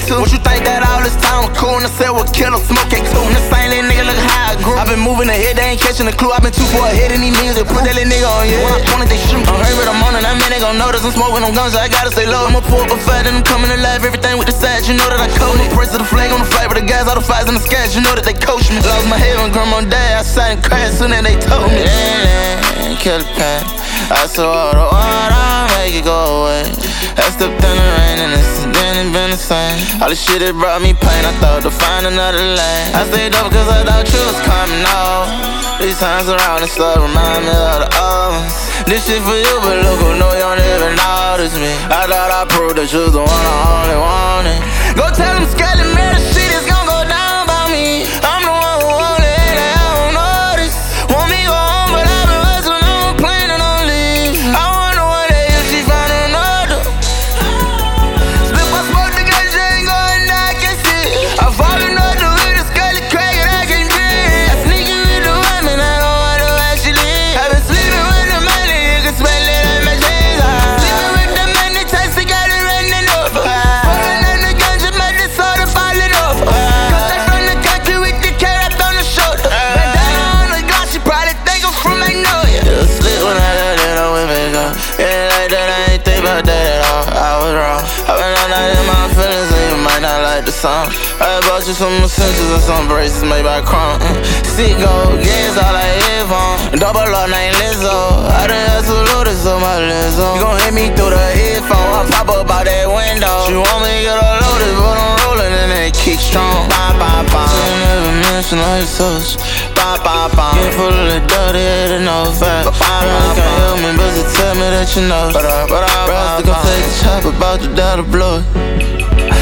too. What you think that all this time was cool? And I said what killer smoke it too. And the same little nigga look how I grew. I been moving ahead, they ain't catching the clue. I been too far ahead in these niggas. They put that little nigga on, yeah. When I point it, they shoot. I'm hungry, but I'm on it. That man they gon' notice I'm smoking them guns, so I gotta stay low. I'ma pull up a fat and I'm coming alive. Everything with the sides, you know that I code it. Press to the flag on the flight with the guys, all the fires in the skies, you know that they coach me. Lost my head when grandma died, I sat and crashed soon and they told me. Kill the pain. I saw the water, make it go away. I stepped in the rain and it's then been the same. All the shit that brought me pain, I thought to find another lane. I stayed up cause I thought you was coming out. These times around and stuff remind me of the old ones. This shit for you, but look who know you don't even notice me. I thought I proved that you was the one I only wanted. Go tell them Skelly, man, the shit is gon' go down by me. I'm the one who won't let it, I don't notice. Want me go home, but I've been hustling, I'm planning on leave. I wonder one day if she find another. Spit my smoke, the gun, she ain't going down, I can see. I'm falling up the with a Skelly crack and I can dream. I sneak you with the women, I don't wonder where she live. I been sleeping with the money, you can smell it on my jeans. Sleeping with the man, the taste, they got it running up. Falling on the gun, just made the soda falling off. Cause they from the country with the carrot on the shoulder. Bandana on the glass, she probably think I'm from Magnolia. You slip when I let it on with me go. Yeah, like that, I ain't think about that at all. I was wrong. I've been all night in my feelings, and you might not like the song. I bought you some essentials and some braces made by Chrome. Sick gold, gas all I live on. Double R named Lizzo. I done had two loaders on my Lizzo. You gon' hit me through the headphone, I pop up out that window. She want me to get her loaded, but I'm rolling and it kick strong. Bye, bye, bye. She never mention all your touch. Bye, bye, bye. Get full of the dirty head and no fat. Bye, bye, bye. Can't help me, but you tell me that you know. But I gon' take the chop about the dollar blow.